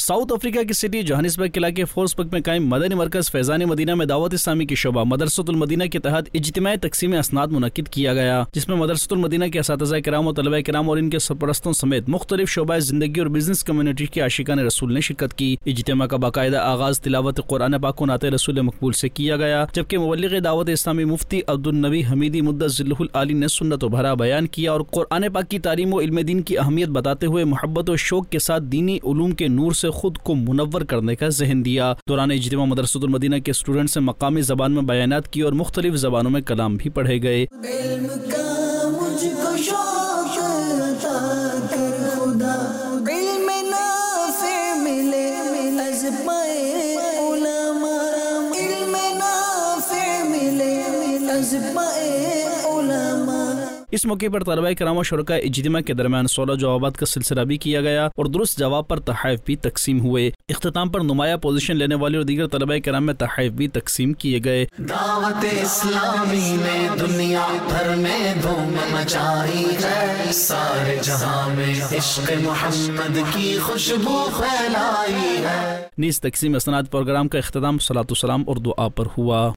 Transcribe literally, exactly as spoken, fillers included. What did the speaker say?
South Africa کی city Johannesburg کے علاقے فورسبرگ میں قائم مدنی مرکز فیضان مدینہ میں دعوت اسلامی کی شعبہ مدرسۃ المدینہ کے تحت اجتماع تقسیم اسناد منعقد کیا گیا، جس میں مدرسۃ المدینہ کے اساتذہ کرام و طلبہ کرام اور ان کے سرپرستوں سمیت مختلف شعبہ زندگی اور بزنس کمیونٹی کے عاشقان رسول نے شرکت کی۔ اجتماع کا باقاعدہ آغاز تلاوت قرآن پاک و نعت رسول مقبول سے کیا گیا، جبکہ مبلغ دعوت اسلامی مفتی عبدالنبی حمیدی مدثر ذلہ العالی نے سنت و بھرا بیان کیا اور قرآن پاک کی تعلیم و علم دین کی اہمیت بتاتے ہوئے محبت و شوق کے ساتھ دینی علوم کے نور سے خود کو منور کرنے کا ذہن دیا۔ دوران اجتماع مدرسۃ المدینہ کے اسٹوڈنٹ سے مقامی زبان میں بیانات کی اور مختلف زبانوں میں کلام بھی پڑھے گئے۔ علم کا مجھ کو شوق عطا کر خدا، علم نافع ملے از پائے علماء، علم نافع ملے از پائے علماء۔ اس موقع پر طلبہ کرام و شرکاء اجتماع کے درمیان سوال و جوابات کا سلسلہ بھی کیا گیا اور درست جواب پر تحائف بھی تقسیم ہوئے۔ اختتام پر نمایاں پوزیشن لینے والے اور دیگر طلبہ کرام میں تحائف بھی تقسیم کیے گئے۔ دعوت اسلامی نے دنیا بھر میں دھوم مچائی ہے، سارے جہاں میں عشق محمد کی خوشبو پھیلائی ہے۔ نیز تقسیم اسناد پروگرام کا اختتام صلاۃ و سلام اور دعا پر ہوا۔